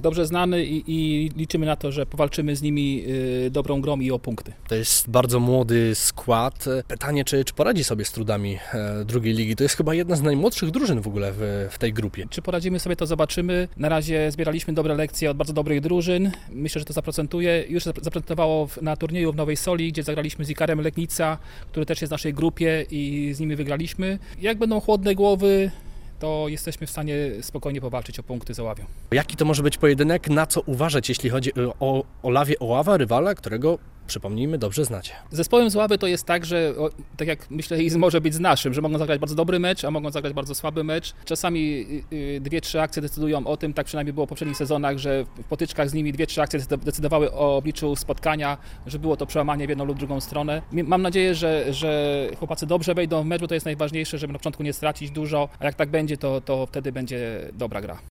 dobrze znany i liczymy na to, że powalczymy z nimi dobrą grą i o punkty. To jest bardzo młody skład. Pytanie, czy poradzi sobie z trudami drugiej ligi? To jest chyba jedna z najmłodszych drużyn w ogóle w tej grupie. Czy poradzimy sobie, to zobaczymy. Na razie zbieraliśmy dobre lekcje od bardzo dobrych drużyn. Myślę, że to zaprocentuje. Już zaprezentowało na turnieju w Nowej Soli, gdzie zagraliśmy z Ikarem Legnica, który też jest w naszej grupie i z nimi wygraliśmy. Jak będą chłodne głowy, to jesteśmy w stanie spokojnie powalczyć o punkty z Oławią. Jaki to może być pojedynek? Na co uważać, jeśli chodzi o Olawię Oława, rywala, którego, przypomnijmy, dobrze znacie? Zespołem z Oławy to jest tak, że tak jak myślę może być z naszym, że mogą zagrać bardzo dobry mecz, a mogą zagrać bardzo słaby mecz. Czasami 2-3 akcje decydują o tym, tak przynajmniej było w poprzednich sezonach, że w potyczkach z nimi 2-3 akcje decydowały o obliczu spotkania, że było to przełamanie w jedną lub drugą stronę. Mam nadzieję, że chłopacy dobrze wejdą w mecz, bo to jest najważniejsze, żeby na początku nie stracić dużo, a jak tak będzie, to wtedy będzie dobra gra.